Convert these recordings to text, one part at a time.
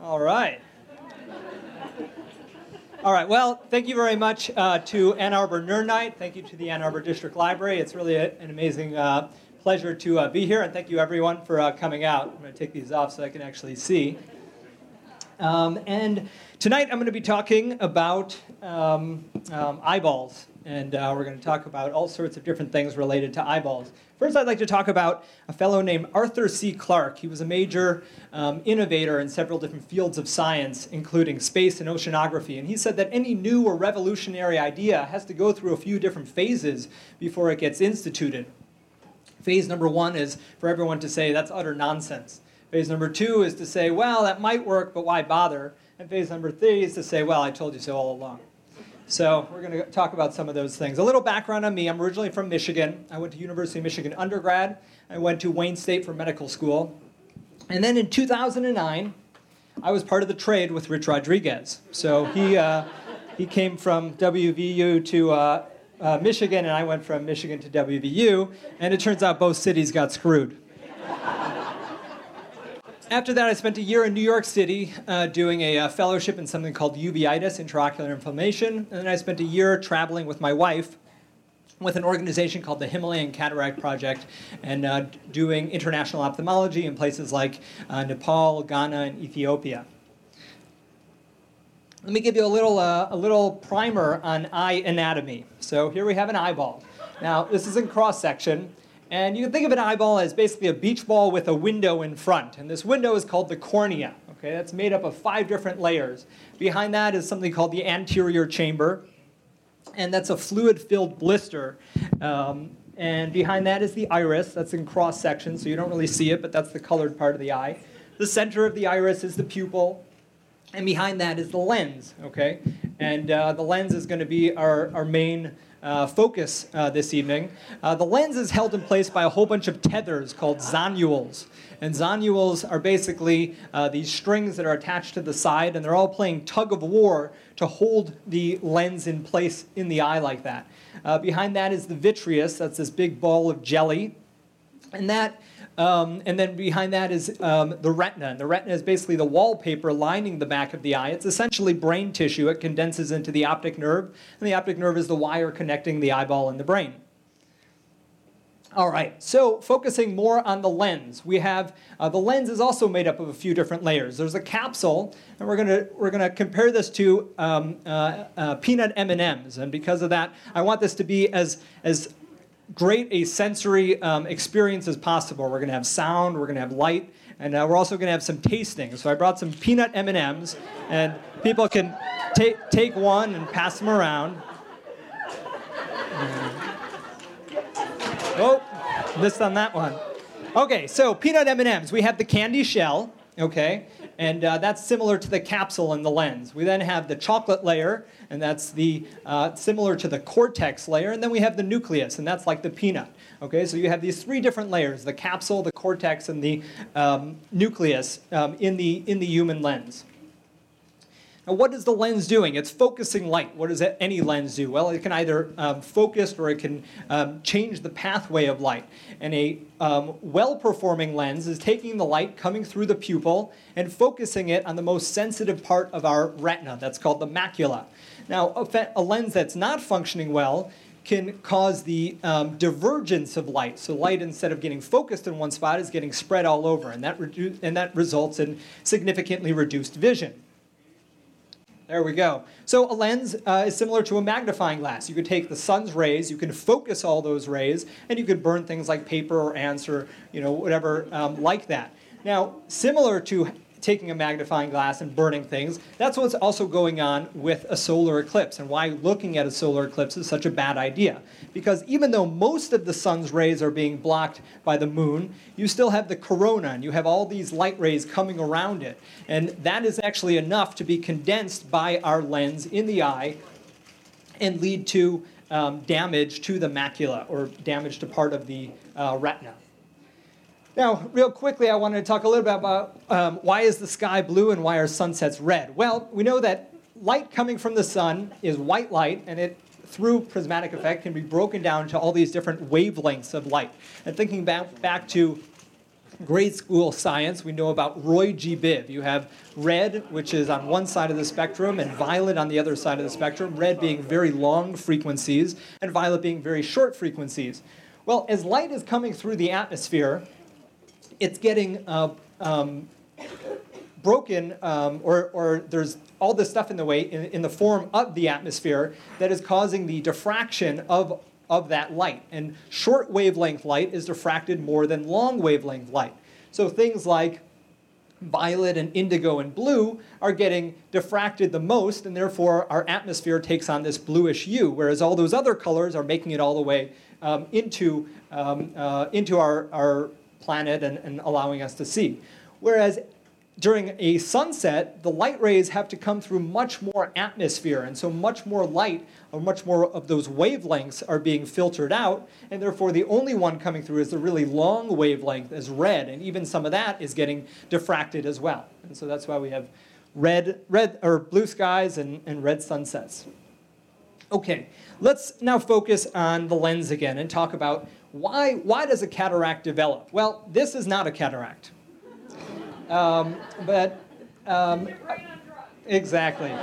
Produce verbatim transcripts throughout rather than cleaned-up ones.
All right. All right, well, thank you very much uh, to Ann Arbor Nerd Night. Thank you to the Ann Arbor District Library. It's really a, an amazing uh, pleasure to uh, be here, and thank you everyone for uh, coming out. I'm going to take these off so I can actually see. Um, and tonight I'm going to be talking about um, um, eyeballs, and uh, we're going to talk about all sorts of different things related to eyeballs. First, I'd like to talk about a fellow named Arthur C. Clarke. He was a major um, innovator in several different fields of science, including space and oceanography. And he said that any new or revolutionary idea has to go through a few different phases before it gets instituted. Phase number one is for everyone to say, that's utter nonsense. Phase number two is to say, well, that might work, but why bother? And phase number three is to say, well, I told you so all along. So we're going to talk about some of those things. A little background on me. I'm originally from Michigan. I went to University of Michigan undergrad. I went to Wayne State for medical school. And then in two thousand nine, I was part of the trade with Rich Rodriguez. So he, uh, he came from W V U to uh, uh, Michigan, and I went from Michigan to W V U. And it turns out both cities got screwed. After that, I spent a year in New York City uh, doing a uh, fellowship in something called uveitis, intraocular inflammation. And then I spent a year traveling with my wife with an organization called the Himalayan Cataract Project and uh, doing international ophthalmology in places like uh, Nepal, Ghana, and Ethiopia. Let me give you a little, uh, a little primer on eye anatomy. So here we have an eyeball. Now, this is in cross-section. And you can think of an eyeball as basically a beach ball with a window in front. And this window is called the cornea. Okay, that's made up of five different layers. Behind that is something called the anterior chamber. And that's a fluid-filled blister. Um, and behind that is the iris. That's in cross-section, so you don't really see it, but that's the colored part of the eye. The center of the iris is the pupil. And behind that is the lens. Okay, and uh, the lens is going to be our, our main Uh, focus uh, this evening. Uh, the lens is held in place by a whole bunch of tethers called zonules. And zonules are basically uh, these strings that are attached to the side, and they're all playing tug of war to hold the lens in place in the eye like that. Uh, behind that is the vitreous. That's this big ball of jelly. And that Um, and then behind that is um, the retina. And the retina is basically the wallpaper lining the back of the eye. It's essentially brain tissue. It condenses into the optic nerve. And the optic nerve is the wire connecting the eyeball and the brain. All right, so focusing more on the lens. We have, uh, the lens is also made up of a few different layers. There's a capsule, and we're going to we're gonna compare this to um, uh, uh, peanut M and M's. And because of that, I want this to be as as great a sensory um, experience as possible. We're going to have sound, we're going to have light, and uh, we're also going to have some tasting. So I brought some peanut M and M's, and people can take take one and pass them around. Oh, missed on that one. Okay, so peanut M and M's. We have the candy shell, okay, and uh, that's similar to the capsule in the lens. We then have the chocolate layer, and that's the uh, similar to the cortex layer, and then we have the nucleus, and that's like the peanut. Okay, so you have these three different layers: the capsule, the cortex, and the um, nucleus um, in the in the human lens. Now, what is the lens doing? It's focusing light. What does any lens do? Well, it can either um, focus or it can um, change the pathway of light. And a um, well-performing lens is taking the light coming through the pupil and focusing it on the most sensitive part of our retina. That's called the macula. Now, a, fe- a lens that's not functioning well can cause the um, divergence of light. So light, instead of getting focused in one spot, is getting spread all over. And that, redu- and that results in significantly reduced vision. There we go. So a lens uh, is similar to a magnifying glass. You could take the sun's rays, you can focus all those rays, and you could burn things like paper or ants or you know whatever um, like that. Now, similar to taking a magnifying glass and burning things, that's what's also going on with a solar eclipse, and why looking at a solar eclipse is such a bad idea. Because even though most of the sun's rays are being blocked by the moon, you still have the corona, and you have all these light rays coming around it. And that is actually enough to be condensed by our lens in the eye and lead to um, damage to the macula, or damage to part of the uh, retina. Now, real quickly, I wanted to talk a little bit about um, why is the sky blue and why are sunsets red? Well, we know that light coming from the sun is white light, and it, through prismatic effect, can be broken down to all these different wavelengths of light. And thinking back, back to grade school science, we know about Roy G. Biv. You have red, which is on one side of the spectrum, and violet on the other side of the spectrum, red being very long frequencies, and violet being very short frequencies. Well, as light is coming through the atmosphere, it's getting uh, um, broken, um, or, or there's all this stuff in the way, in, in the form of the atmosphere, that is causing the diffraction of of that light. And short wavelength light is diffracted more than long wavelength light. So things like violet and indigo and blue are getting diffracted the most, and therefore our atmosphere takes on this bluish hue, whereas all those other colors are making it all the way um, into, um, uh, into our, our planet and, and allowing us to see. Whereas during a sunset, the light rays have to come through much more atmosphere, and so much more light, or much more of those wavelengths are being filtered out, and therefore the only one coming through is the really long wavelength as red, and even some of that is getting diffracted as well. And so that's why we have red, red or blue skies and, and red sunsets. Okay, let's now focus on the lens again and talk about why, why does a cataract develop? Well, this is not a cataract. Um, but, um, exactly.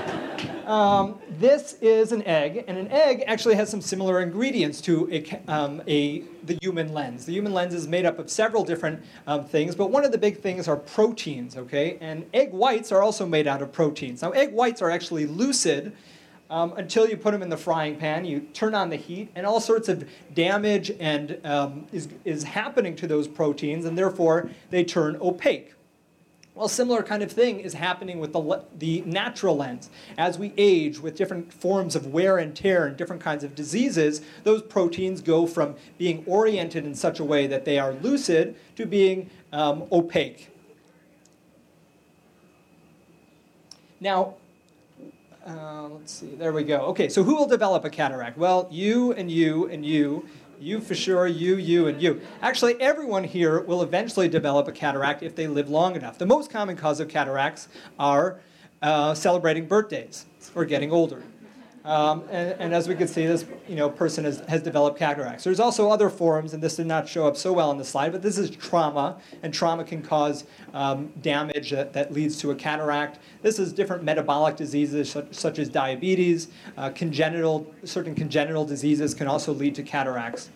Um, this is an egg, and an egg actually has some similar ingredients to a, um, a, the human lens. The human lens is made up of several different um, things, but one of the big things are proteins, okay? And egg whites are also made out of proteins. Now, egg whites are actually lucid um, until you put them in the frying pan, you turn on the heat, and all sorts of damage and um, is, is happening to those proteins, and therefore they turn opaque. Well, a similar kind of thing is happening with the, the natural lens. As we age with different forms of wear and tear and different kinds of diseases, those proteins go from being oriented in such a way that they are lucid to being um, opaque. Now, uh, let's see, there we go. Okay, so who will develop a cataract? Well, you and you and you. You for sure, you, you, and you. Actually, everyone here will eventually develop a cataract if they live long enough. The most common cause of cataracts are uh, celebrating birthdays or getting older. Um, and, and as we can see, this you know, person has, has developed cataracts. There's also other forms, and this did not show up so well on the slide, but this is trauma, and trauma can cause um, damage that, that leads to a cataract. This is different metabolic diseases such, such as diabetes. Uh, congenital, certain congenital diseases can also lead to cataracts.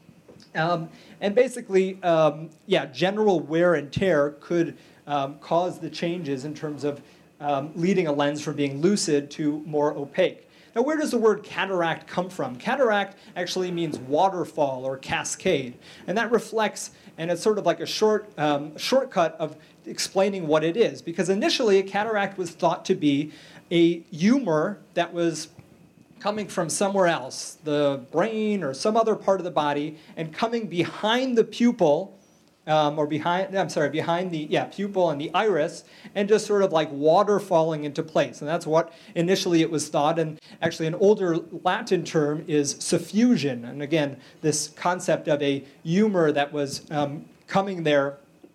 Um, and basically, um, yeah, general wear and tear could um, cause the changes in terms of um, leading a lens from being lucid to more opaque. Now, where does the word cataract come from? Cataract actually means waterfall or cascade, and that reflects, and it's sort of like a short um, shortcut of explaining what it is, because initially a cataract was thought to be a humor that was coming from somewhere else, the brain or some other part of the body, and coming behind the pupil, um, or behind, I'm sorry, behind the, yeah, pupil and the iris, and just sort of like water falling into place. And that's what initially it was thought, and actually an older Latin term is suffusion. And again, this concept of a humor that was um, coming there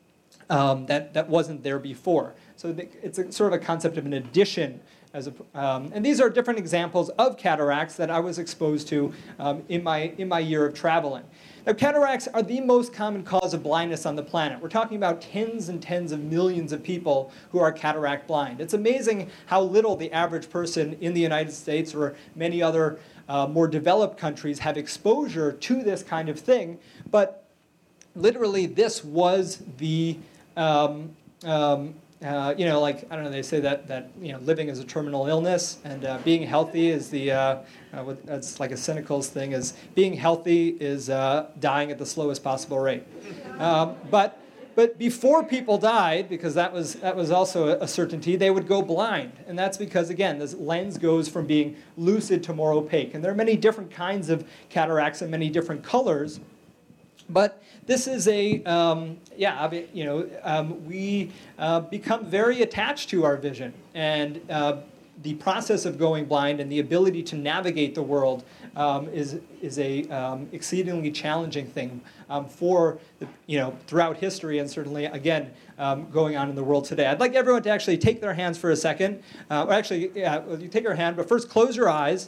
um, that, that wasn't there before. So it's a, sort of a concept of an addition. As a, um, and these are different examples of cataracts that I was exposed to um, in my in my year of traveling. Now, cataracts are the most common cause of blindness on the planet. We're talking about tens and tens of millions of people who are cataract blind. It's amazing how little the average person in the United States or many other uh, more developed countries have exposure to this kind of thing. But literally, this was the um, um, Uh, you know, like, I don't know, they say that, that you know, living is a terminal illness, and uh, being healthy is the, uh, uh, what, that's like a cynical thing, is being healthy is uh, dying at the slowest possible rate. Um, but but before people died, because that was, that was also a, a certainty, they would go blind. And that's because, again, this lens goes from being lucid to more opaque. And there are many different kinds of cataracts and many different colors. But this is a, um, yeah, you know, um, we uh, become very attached to our vision. And uh, the process of going blind and the ability to navigate the world um, is, is a um, exceedingly challenging thing um, for, the, you know, throughout history and certainly, again, um, going on in the world today. I'd like everyone to actually take their hands for a second. Uh, or actually, yeah, you take your hand, but first close your eyes.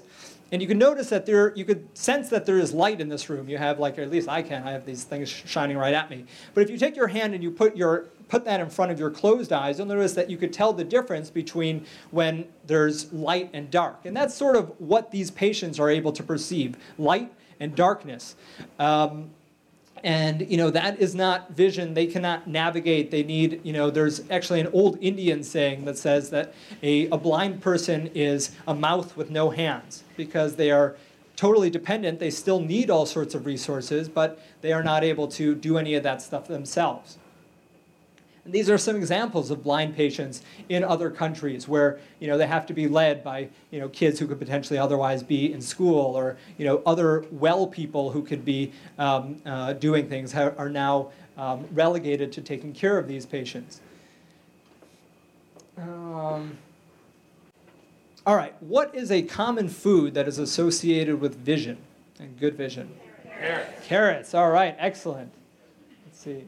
and you can notice that there, you could sense that there is light in this room. You have, like, or at least I can, I have these things shining right at me. But if you take your hand and you put your put that in front of your closed eyes, you'll notice that you could tell the difference between when there's light and dark. And that's sort of what these patients are able to perceive, light and darkness. Um, And, you know, that is not vision. They cannot navigate. They need, you know, there's actually an old Indian saying that says that a, a blind person is a mouth with no hands because they are totally dependent. They still need all sorts of resources, but they are not able to do any of that stuff themselves. And these are some examples of blind patients in other countries where, you know, they have to be led by, you know, kids who could potentially otherwise be in school, or, you know, other well people who could be um, uh, doing things are now um, relegated to taking care of these patients. Um, all right, what is a common food that is associated with vision and good vision? Carrots. Carrots, all right, excellent. Let's see.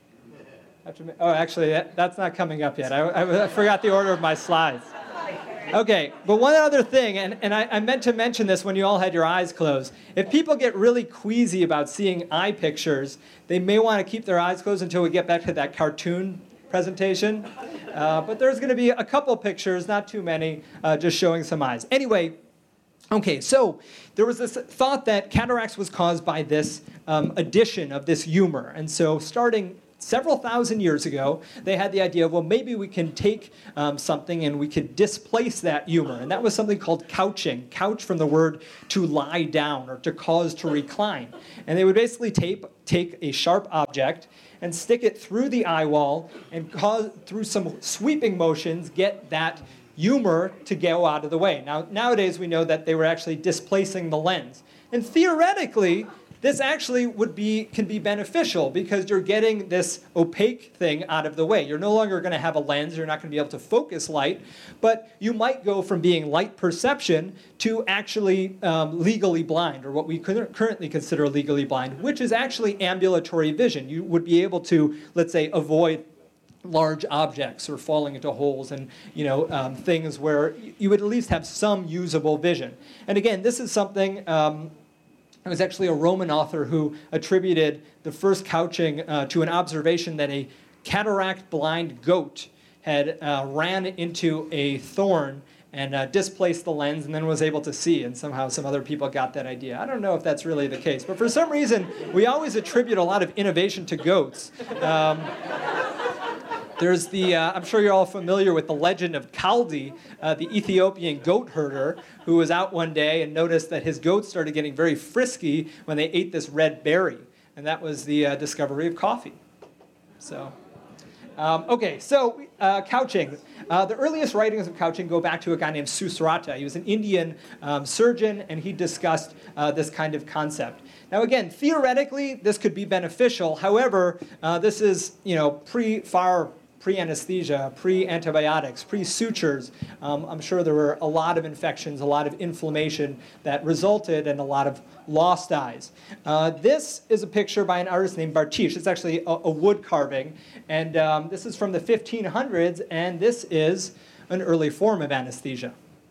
Oh, actually, that, that's not coming up yet. I, I, I forgot the order of my slides. Okay, but one other thing, and, and I, I meant to mention this when you all had your eyes closed. If people get really queasy about seeing eye pictures, they may want to keep their eyes closed until we get back to that cartoon presentation. Uh, but there's going to be a couple pictures, not too many, uh, just showing some eyes. Anyway, okay, so there was this thought that cataracts was caused by this um, addition of this humor. And so starting several thousand years ago, they had the idea of, well, maybe we can take um, something and we could displace that humor. And that was something called couching. Couch from the word to lie down or to cause to recline. And they would basically tape, take a sharp object and stick it through the eye wall and cause, through some sweeping motions, get that humor to go out of the way. Now, nowadays we know that they were actually displacing the lens. And theoretically, this actually would be, can be beneficial because you're getting this opaque thing out of the way. You're no longer going to have a lens. You're not going to be able to focus light. But you might go from being light perception to actually um, legally blind, or what we currently consider legally blind, which is actually ambulatory vision. You would be able to, let's say, avoid large objects or falling into holes and, you know, um, things where you would at least have some usable vision. And again, this is something... Um, It was actually a Roman author who attributed the first couching uh, to an observation that a cataract-blind goat had uh, ran into a thorn and uh, displaced the lens and then was able to see, and somehow some other people got that idea. I don't know if that's really the case, but for some reason, we always attribute a lot of innovation to goats. Um, There's the, uh, I'm sure you're all familiar with the legend of Kaldi, uh, the Ethiopian goat herder, who was out one day and noticed that his goats started getting very frisky when they ate this red berry. And that was the uh, discovery of coffee. So, um, okay, so uh, couching. Uh, the earliest writings of couching go back to a guy named Susrata. He was an Indian um, surgeon, and he discussed uh, this kind of concept. Now, again, theoretically, this could be beneficial. However, uh, this is, you know, pre far pre-anesthesia, pre-antibiotics, pre-sutures. Um, I'm sure there were a lot of infections, a lot of inflammation that resulted in a lot of lost eyes. Uh, this is a picture by an artist named Bartiche. It's actually a, a wood carving, and um, this is from the fifteen hundreds, and this is an early form of anesthesia.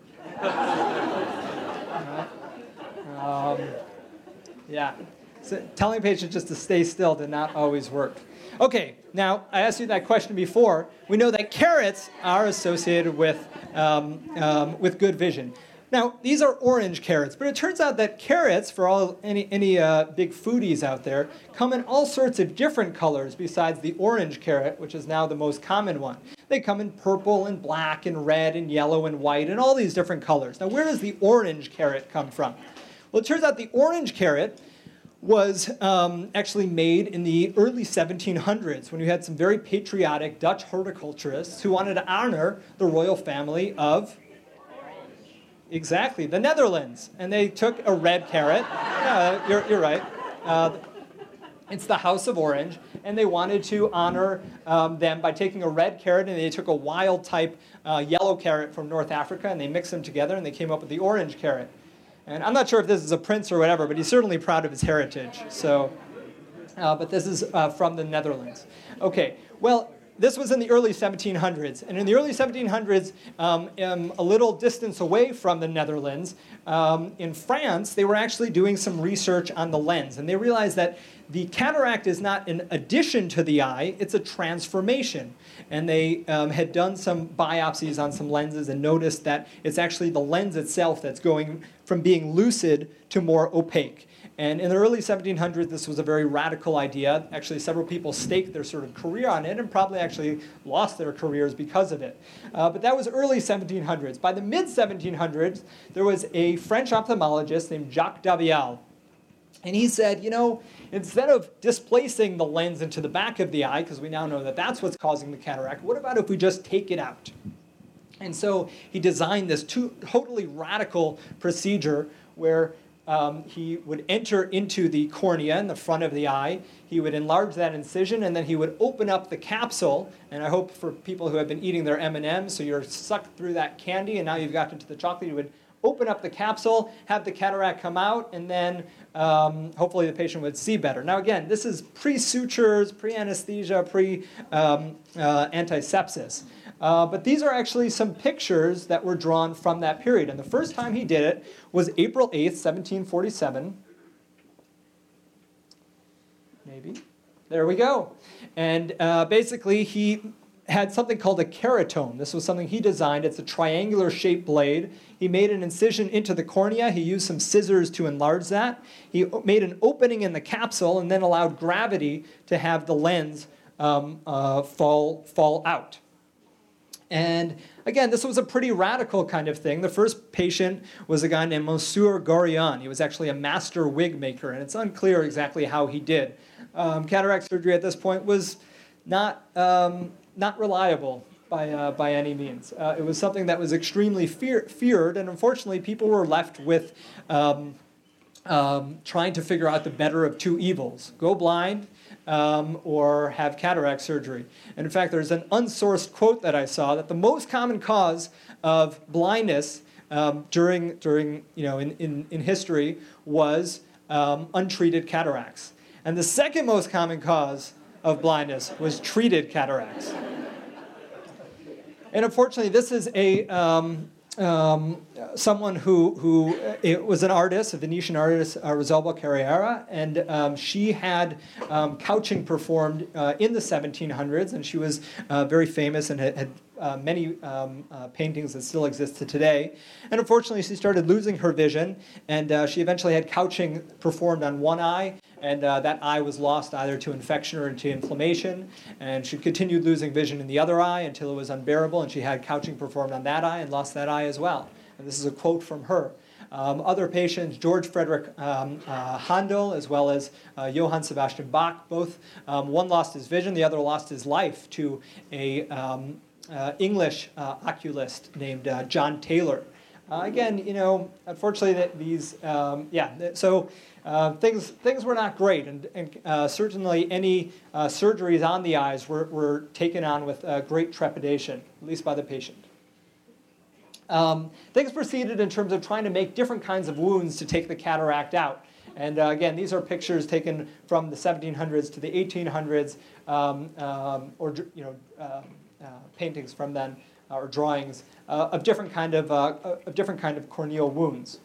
um, yeah, so telling patients just to stay still did not always work. Okay, now, I asked you that question before. We know that carrots are associated with, um, um, with good vision. Now, these are orange carrots, but it turns out that carrots, for all any, any uh, big foodies out there, come in all sorts of different colors besides the orange carrot, which is now the most common one. They come in purple and black and red and yellow and white and all these different colors. Now, where does the orange carrot come from? Well, it turns out the orange carrot was um, actually made in the early seventeen hundreds when you had some very patriotic Dutch horticulturists who wanted to honor the royal family of, exactly, the Netherlands. And they took a red carrot. Yeah, you're, you're right. Uh, it's the House of Orange. And they wanted to honor um, them by taking a red carrot, and they took a wild type uh, yellow carrot from North Africa, and they mixed them together, and they came up with the orange carrot. And I'm not sure if this is a prince or whatever, but he's certainly proud of his heritage. So, uh, but this is uh, from the Netherlands. Okay, well, this was in the early seventeen hundreds. And in the early seventeen hundreds, um, um, a little distance away from the Netherlands, um, in France, they were actually doing some research on the lens. And they realized that the cataract is not an addition to the eye, it's a transformation. And they um, had done some biopsies on some lenses and noticed that it's actually the lens itself that's going from being lucid to more opaque. And in the early seventeen hundreds, this was a very radical idea. Actually, several people staked their sort of career on it and probably actually lost their careers because of it. Uh, but that was early seventeen hundreds. By the mid seventeen hundreds, there was a French ophthalmologist named Jacques Davial. And he said, you know, instead of displacing the lens into the back of the eye, because we now know that that's what's causing the cataract, what about if we just take it out? And so he designed this two, totally radical procedure where Um, he would enter into the cornea in the front of the eye. He would enlarge that incision, and then he would open up the capsule. And I hope for people who have been eating their M and M's, so you're sucked through that candy, and now you've gotten to the chocolate, you would open up the capsule, have the cataract come out, and then um, hopefully the patient would see better. Now again, this is pre-sutures, pre-anesthesia, pre-antisepsis. Um, uh, but these are actually some pictures that were drawn from that period. And the first time he did it was April eighth, seventeen forty-seven. Maybe. There we go. And uh, basically he had something called a keratome. This was something he designed. It's a triangular shaped blade. He made an incision into the cornea. He used some scissors to enlarge that. He made an opening in the capsule and then allowed gravity to have the lens um, uh, fall, fall out. And again, this was a pretty radical kind of thing. The first patient was a guy named Monsieur Gorion. He was actually a master wig maker, and it's unclear exactly how he did. Um, cataract surgery at this point was not um, not reliable by uh, by any means. Uh, it was something that was extremely fear- feared, and unfortunately, people were left with um, um, trying to figure out the better of two evils: go blind um, or have cataract surgery. And in fact, there's an unsourced quote that I saw that the most common cause of blindness um, during during you know in in, in history was um, untreated cataracts, and the second most common cause of blindness was treated cataracts. And unfortunately, this is a um, um, someone who who it was an artist, a Venetian artist, uh, Rosalba Carriera, and um, she had um, couching performed uh, in the seventeen hundreds, and she was uh, very famous and had, had uh, many um, uh, paintings that still exist to today. And unfortunately, she started losing her vision, and uh, she eventually had couching performed on one eye. And uh, that eye was lost either to infection or to inflammation. And she continued losing vision in the other eye until it was unbearable. And she had couching performed on that eye and lost that eye as well. And this is a quote from her. Um, other patients, George Frederick um, uh, Handel, as well as uh, Johann Sebastian Bach, both, um, one lost his vision, the other lost his life to a um, uh, English uh, oculist named uh, John Taylor. Uh, again, you know, unfortunately, that these, um, yeah, so uh, things things were not great, and, and uh, certainly any uh, surgeries on the eyes were, were taken on with uh, great trepidation, at least by the patient. Um, things proceeded in terms of trying to make different kinds of wounds to take the cataract out. And uh, again, these are pictures taken from the seventeen hundreds to the eighteen hundreds, um, um, or you know, uh, uh, paintings from then. Uh, or drawings uh, of different kind of uh, of different kind of corneal wounds.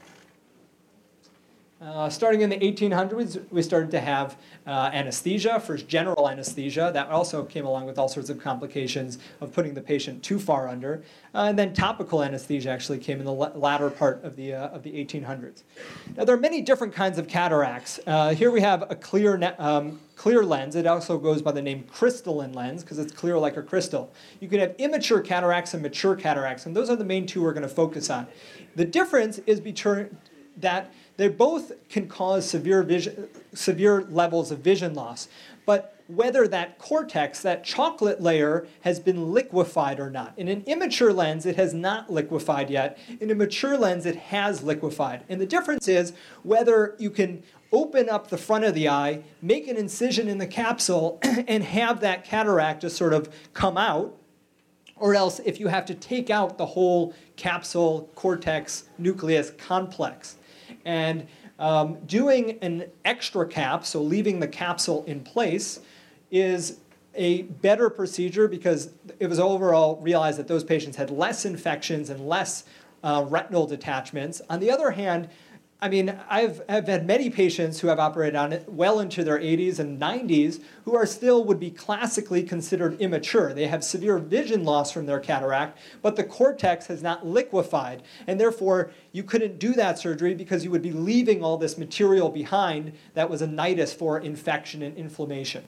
Uh, starting in the eighteen hundreds, we started to have uh, anesthesia, first general anesthesia. That also came along with all sorts of complications of putting the patient too far under. Uh, and then topical anesthesia actually came in the la- latter part of the uh, of the eighteen hundreds. Now, there are many different kinds of cataracts. Uh, here we have a clear ne- um, clear lens. It also goes by the name crystalline lens because it's clear like a crystal. You can have immature cataracts and mature cataracts, and those are the main two we're going to focus on. The difference is between that they both can cause severe vision, severe levels of vision loss, but whether that cortex, that chocolate layer, has been liquefied or not. In an immature lens, it has not liquefied yet. In a mature lens, it has liquefied. And the difference is whether you can open up the front of the eye, make an incision in the capsule, and have that cataract just sort of come out, or else if you have to take out the whole capsule, cortex, nucleus complex. And um, doing an extra cap, so leaving the capsule in place, is a better procedure because it was overall realized that those patients had less infections and less uh, retinal detachments. On the other hand, I mean, I've, I've had many patients who have operated on it well into their eighties and nineties who are still would be classically considered immature. They have severe vision loss from their cataract, but the cortex has not liquefied. And therefore, you couldn't do that surgery because you would be leaving all this material behind that was a nidus for infection and inflammation.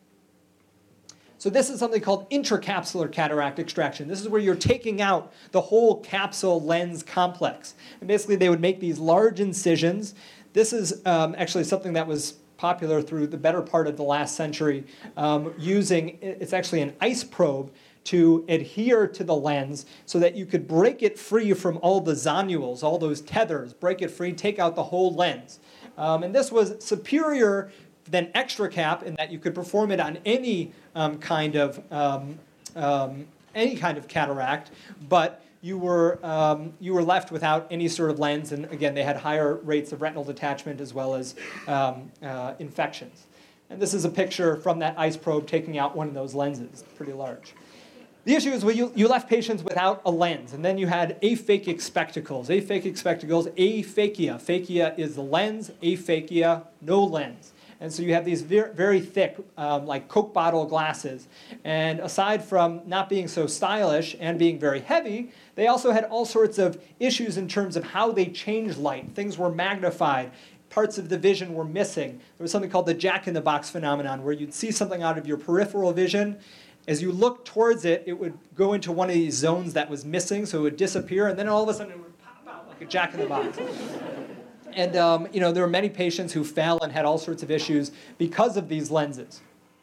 So this is something called intracapsular cataract extraction. This is where you're taking out the whole capsule lens complex. And basically, they would make these large incisions. This is um, actually something that was popular through the better part of the last century, um, using, it's actually an ice probe to adhere to the lens so that you could break it free from all the zonules, all those tethers, break it free, take out the whole lens. Um, and this was superior than extra cap in that you could perform it on any um, kind of um, um, any kind of cataract, but you were um, you were left without any sort of lens, and again they had higher rates of retinal detachment as well as um, uh, infections. And this is a picture from that ice probe taking out one of those lenses, pretty large. The issue is well, you, you left patients without a lens, and then you had aphakic spectacles. Aphakic spectacles, aphakia. Phakia is the lens, aphakia, no lens. And so you have these very, very thick, um, like Coke bottle glasses. And aside from not being so stylish and being very heavy, they also had all sorts of issues in terms of how they changed light. Things were magnified. Parts of the vision were missing. There was something called the jack-in-the-box phenomenon, where you'd see something out of your peripheral vision. As you look towards it, it would go into one of these zones that was missing, so it would disappear, and then all of a sudden it would pop out like a jack-in-the-box. And um, you know, there were many patients who fell and had all sorts of issues because of these lenses.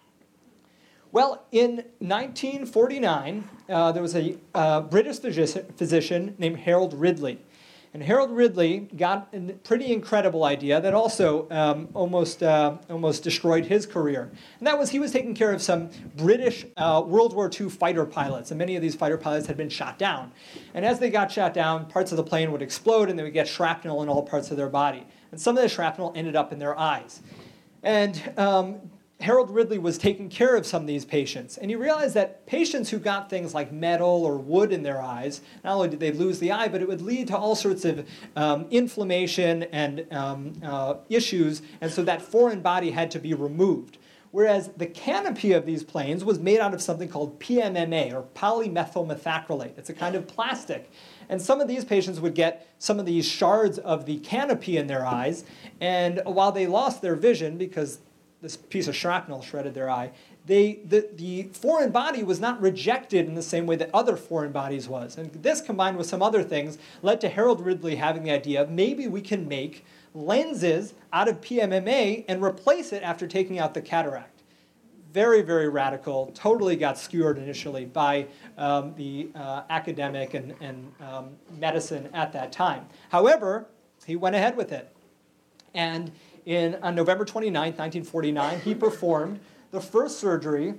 Well, in nineteen forty-nine, uh, there was a uh, British physi- physician named Harold Ridley. And Harold Ridley got a pretty incredible idea that also um, almost, uh, almost destroyed his career. And that was he was taking care of some British uh, World War Two fighter pilots. And many of these fighter pilots had been shot down. And as they got shot down, parts of the plane would explode and they would get shrapnel in all parts of their body. And some of the shrapnel ended up in their eyes. And um, Harold Ridley was taking care of some of these patients. And he realized that patients who got things like metal or wood in their eyes, not only did they lose the eye, but it would lead to all sorts of um, inflammation and um, uh, issues. And so that foreign body had to be removed. Whereas the canopy of these planes was made out of something called P M M A, or polymethylmethacrylate. It's a kind of plastic. And some of these patients would get some of these shards of the canopy in their eyes. And while they lost their vision because this piece of shrapnel shredded their eye, they, the, the foreign body was not rejected in the same way that other foreign bodies was. And this, combined with some other things, led to Harold Ridley having the idea of maybe we can make lenses out of P M M A and replace it after taking out the cataract. Very, very radical, totally got skewered initially by um, the uh, academic and, and um, medicine at that time. However, he went ahead with it. And In, on November twenty-ninth, nineteen forty-nine, he performed the first surgery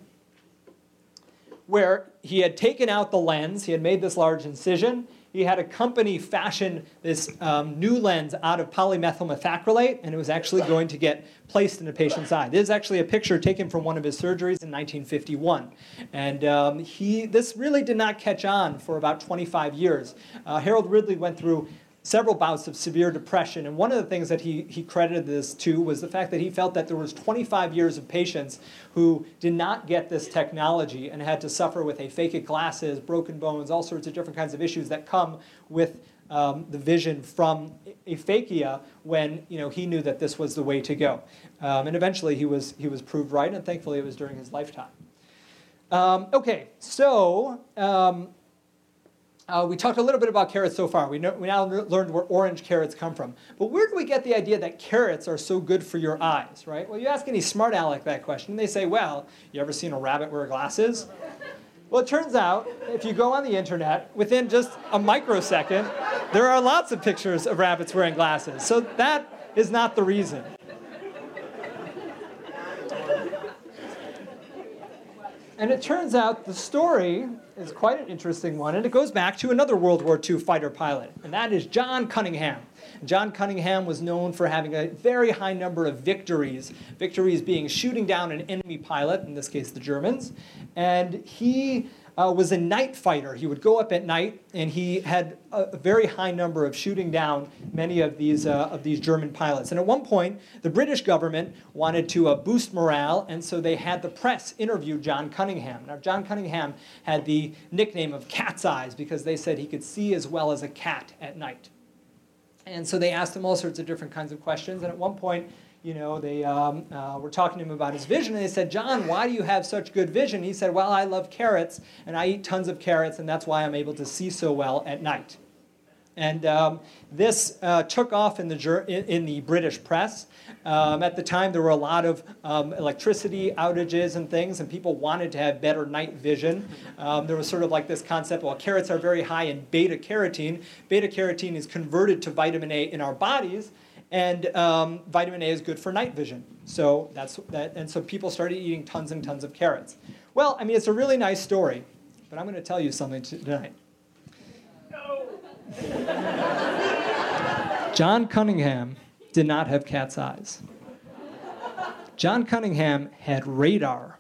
where he had taken out the lens. He had made this large incision. He had a company fashion this um, new lens out of polymethylmethacrylate, and it was actually going to get placed in a patient's eye. This is actually a picture taken from one of his surgeries in nineteen fifty-one. And um, he, this really did not catch on for about twenty-five years. Uh, Harold Ridley went through several bouts of severe depression. And one of the things that he, he credited this to was the fact that he felt that there was twenty-five years of patients who did not get this technology and had to suffer with aphakic glasses, broken bones, all sorts of different kinds of issues that come with um, the vision from aphakia when you know, he knew that this was the way to go. Um, and eventually he was, he was proved right, and thankfully it was during his lifetime. Um, okay, so... Um, Uh, we talked a little bit about carrots so far. We, know, we now learned where orange carrots come from. But where do we get the idea that carrots are so good for your eyes, right? Well, you ask any smart aleck that question, and they say, well, you ever seen a rabbit wear glasses? Well, it turns out, if you go on the internet, within just a microsecond, there are lots of pictures of rabbits wearing glasses. So that is not the reason. And it turns out the story is quite an interesting one, and it goes back to another World War Two fighter pilot, and that is John Cunningham. John Cunningham was known for having a very high number of victories, victories being shooting down an enemy pilot, in this case the Germans, and he Uh, was a night fighter. He would go up at night, and he had a, a very high number of shooting down many of these uh, of these German pilots. And at one point, the British government wanted to uh, boost morale, and so they had the press interview John Cunningham. Now, John Cunningham had the nickname of Cat's Eyes because they said he could see as well as a cat at night. And so they asked him all sorts of different kinds of questions. And at one point, you know, they um, uh, were talking to him about his vision, and they said, John, why do you have such good vision? He said, well, I love carrots, and I eat tons of carrots, and that's why I'm able to see so well at night. And um, this uh, took off in the, in, in the British press. Um, at the time, there were a lot of um, electricity outages and things, and people wanted to have better night vision. Um, there was sort of like this concept, well, carrots are very high in beta-carotene. Beta-carotene is converted to vitamin A in our bodies, and um, vitamin A is good for night vision. So that's that, and so people started eating tons and tons of carrots. Well, I mean, it's a really nice story, but I'm going to tell you something tonight. No. John Cunningham did not have cat's eyes. John Cunningham had radar.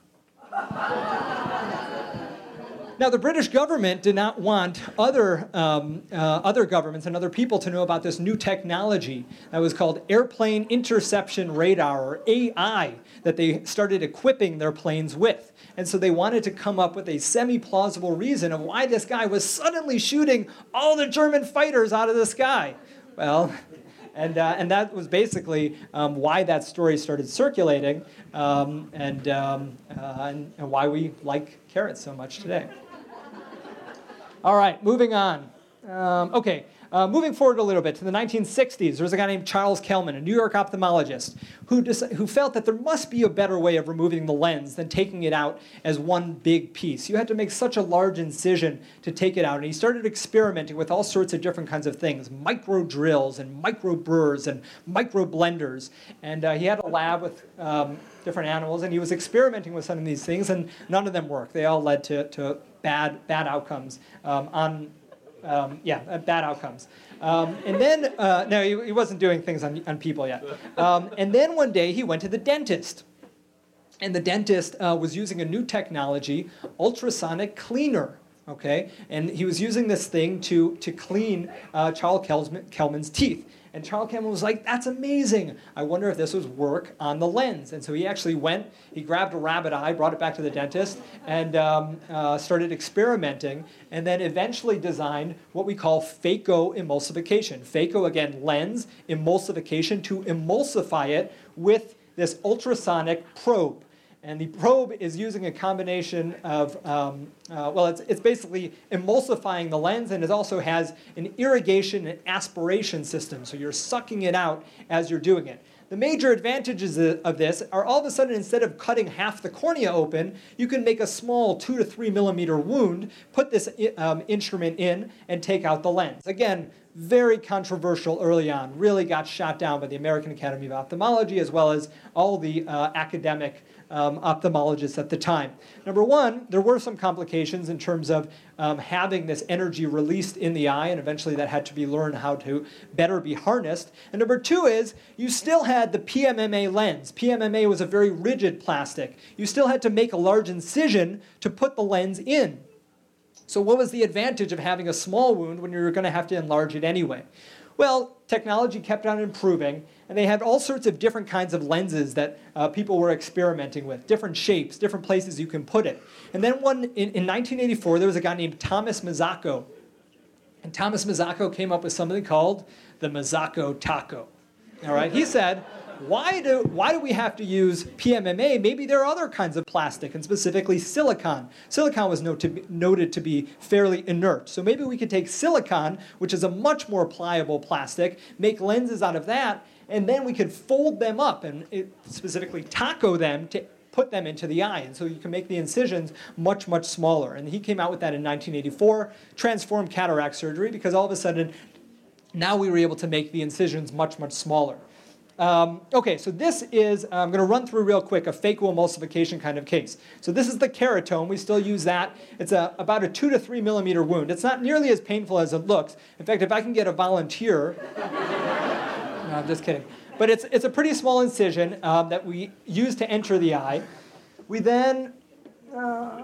Now, the British government did not want other, um, uh, other governments and other people to know about this new technology that was called Airplane Interception Radar, or A I, that they started equipping their planes with. And so they wanted to come up with a semi-plausible reason of why this guy was suddenly shooting all the German fighters out of the sky. Well, and, uh, and that was basically um, why that story started circulating um, and, um, uh, and, and why we like carrots so much today. All right, moving on. Um, okay, uh, moving forward a little bit to the nineteen sixties, there was a guy named Charles Kelman, a New York ophthalmologist, who, dis- who felt that there must be a better way of removing the lens than taking it out as one big piece. You had to make such a large incision to take it out, and he started experimenting with all sorts of different kinds of things, micro drills and micro burrs and micro blenders, and uh, he had a lab with um, different animals, and he was experimenting with some of these things, and none of them worked. They all led to, to bad bad outcomes um, on um, yeah bad outcomes. Um, and then uh, no, he, he wasn't doing things on on people yet. Um, and then one day he went to the dentist, and the dentist uh, was using a new technology, ultrasonic cleaner. Okay, and he was using this thing to to clean uh, Charles Kelman, Kelman's teeth. And Charles Kelman was like, that's amazing. I wonder if this would work on the lens. And so he actually went, he grabbed a rabbit eye, brought it back to the dentist, and um, uh, started experimenting, and then eventually designed what we call phacoemulsification. Phaco, again, lens, emulsification, to emulsify it with this ultrasonic probe. And the probe is using a combination of, um, uh, well, it's, it's basically emulsifying the lens, and it also has an irrigation and aspiration system. So you're sucking it out as you're doing it. The major advantages of this are all of a sudden, instead of cutting half the cornea open, you can make a small two to three millimeter wound, put this um, instrument in, and take out the lens. Again, very controversial early on, really got shot down by the American Academy of Ophthalmology as well as all the uh, academic um, ophthalmologists at the time. Number one, there were some complications in terms of um, having this energy released in the eye, and eventually that had to be learned how to better be harnessed. And number two is, you still had the P M M A lens. P M M A was a very rigid plastic. You still had to make a large incision to put the lens in. So what was the advantage of having a small wound when you were going to have to enlarge it anyway? Well, technology kept on improving, and they had all sorts of different kinds of lenses that uh, people were experimenting with, different shapes, different places you can put it. And then one, in, in nineteen eighty-four, there was a guy named Thomas Mazzocco. And Thomas Mazzocco came up with something called the Mazzocco taco. All right, he said, Why do, why do we have to use P M M A? Maybe there are other kinds of plastic, and specifically silicon. Silicon was note to be, noted to be fairly inert. So maybe we could take silicon, which is a much more pliable plastic, make lenses out of that, and then we could fold them up and it, specifically taco them to put them into the eye. And so you can make the incisions much, much smaller. And he came out with that in nineteen eighty-four, transformed cataract surgery, because all of a sudden, now we were able to make the incisions much, much smaller. Um, okay, so this is, I'm going to run through real quick, a phacoemulsification kind of case. So this is the keratome. We still use that. It's a, about a two to three millimeter wound. It's not nearly as painful as it looks. In fact, if I can get a volunteer, no, I'm just kidding. But it's, it's a pretty small incision um, that we use to enter the eye. We then, uh,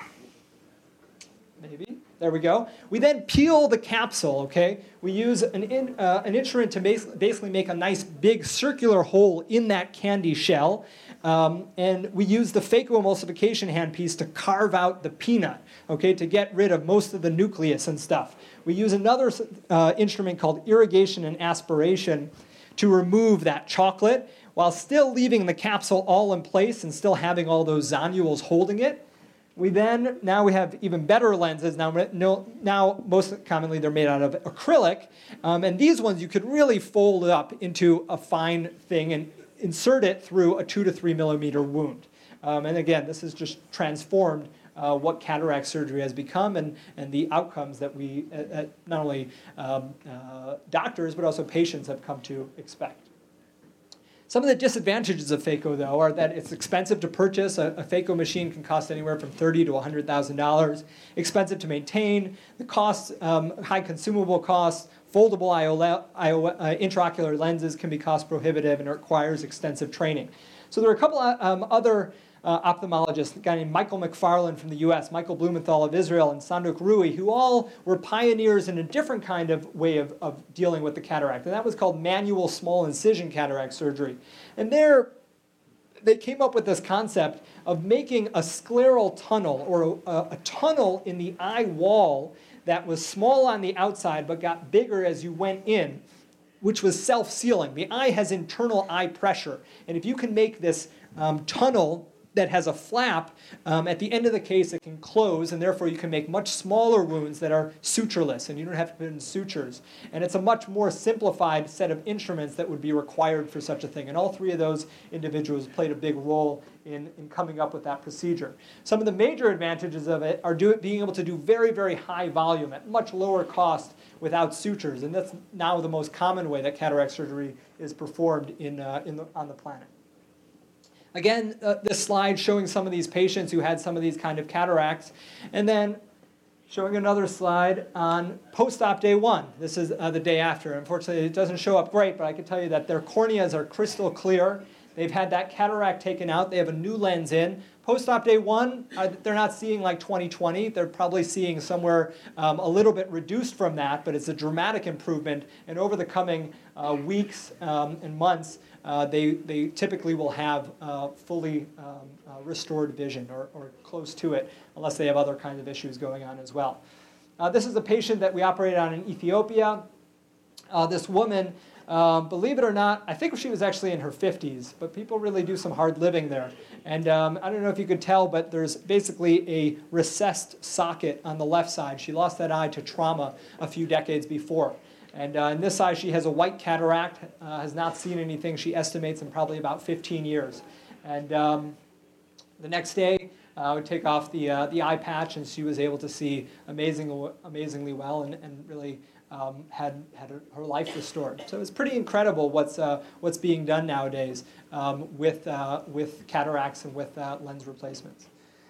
maybe, there we go. We then peel the capsule, okay? We use an, in, uh, an instrument to bas basically make a nice big circular hole in that candy shell. Um, and we use the phacoemulsification handpiece to carve out the peanut, okay, to get rid of most of the nucleus and stuff. We use another uh, instrument called irrigation and aspiration to remove that chocolate while still leaving the capsule all in place and still having all those zonules holding it. We then, now we have even better lenses. Now, no, now most commonly they're made out of acrylic. Um, and these ones you could really fold up into a fine thing and insert it through a two to three millimeter wound. Um, and again, this has just transformed uh, what cataract surgery has become and, and the outcomes that we, uh, uh, not only um, uh, doctors, but also patients have come to expect. Some of the disadvantages of phaco, though, are that it's expensive to purchase. A, a phaco machine can cost anywhere from thirty thousand to one hundred thousand dollars. Expensive to maintain. The costs, um, high consumable costs. Foldable I O L, I O, uh, intraocular lenses can be cost prohibitive and it requires extensive training. So there are a couple of um, other uh, ophthalmologists, a guy named Michael McFarland from the U S, Michael Blumenthal of Israel, and Sanduk Rui, who all were pioneers in a different kind of way of, of dealing with the cataract. And that was called manual small incision cataract surgery. And there, they came up with this concept of making a scleral tunnel, or a, a tunnel in the eye wall that was small on the outside but got bigger as you went in, which was self-sealing. The eye has internal eye pressure. And if you can make this um, tunnel that has a flap, um, at the end of the case it can close, and therefore you can make much smaller wounds that are sutureless, and you don't have to put in sutures. And it's a much more simplified set of instruments that would be required for such a thing. And all three of those individuals played a big role in, in coming up with that procedure. Some of the major advantages of it are do, being able to do very, very high volume at much lower cost without sutures. And that's now the most common way that cataract surgery is performed in, uh, in the, on the planet. Again, uh, this slide showing some of these patients who had some of these kind of cataracts. And then showing another slide on post-op day one. This is uh, the day after. Unfortunately, it doesn't show up great, but I can tell you that their corneas are crystal clear. They've had that cataract taken out. They have a new lens in. Post-op day one, uh, they're not seeing like twenty twenty. They're probably seeing somewhere um, a little bit reduced from that, but it's a dramatic improvement. And over the coming uh, weeks um, and months, uh, they, they typically will have uh, fully um, uh, restored vision or, or close to it, unless they have other kinds of issues going on as well. Uh, this is a patient that we operated on in Ethiopia. Uh, this woman, Um, believe it or not, I think she was actually in her fifties, but people really do some hard living there. And um, I don't know if you could tell, but there's basically a recessed socket on the left side. She lost that eye to trauma a few decades before. And uh, in this eye, she has a white cataract, uh, has not seen anything, she estimates, in probably about fifteen years. And um, the next day, I uh, would take off the, uh, the eye patch, and she was able to see amazing, amazingly well and, and really Um, had had her, her life restored. So it's pretty incredible what's uh, what's being done nowadays um, with uh, with cataracts and with uh, lens replacements.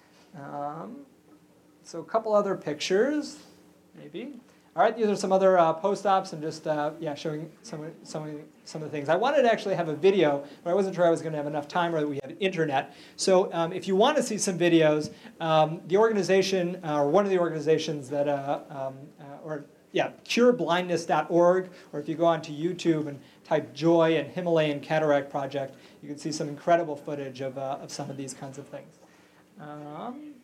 Um, so a couple other pictures, maybe. All right, these are some other uh, post-ops and just uh, yeah, showing some some some of the things. I wanted to actually have a video, but I wasn't sure I was going to have enough time or that we had internet. So um, if you want to see some videos, um, the organization uh, or one of the organizations that uh, um, uh, or Yeah, cure blindness dot org, or if you go onto YouTube and type Joy and Himalayan Cataract Project, you can see some incredible footage of, uh, of some of these kinds of things. Um,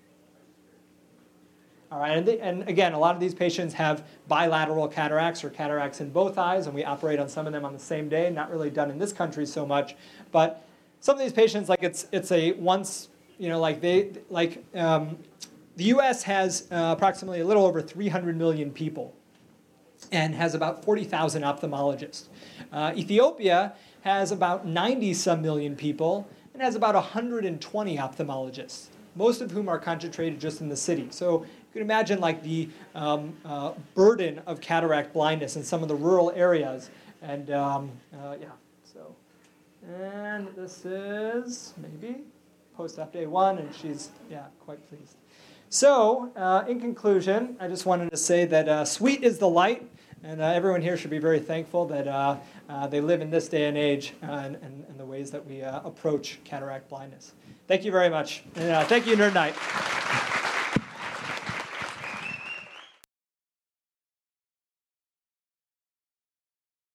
all right, and, the, and again, a lot of these patients have bilateral cataracts or cataracts in both eyes, and we operate on some of them on the same day, not really done in this country so much, but some of these patients, like it's, it's a once, you know, like they, like um, the U S has uh, approximately a little over three hundred million people, and has about forty thousand ophthalmologists. Uh, Ethiopia has about ninety some million people and has about one hundred twenty ophthalmologists, most of whom are concentrated just in the city. So you can imagine like the um, uh, burden of cataract blindness in some of the rural areas. And um, uh, yeah, so And this is maybe post-op day one, and she's, yeah, quite pleased. So, uh, in conclusion, I just wanted to say that uh, sweet is the light, and uh, everyone here should be very thankful that uh, uh, they live in this day and age uh, and, and, and the ways that we uh, approach cataract blindness. Thank you very much. And uh, thank you, Nerd Night.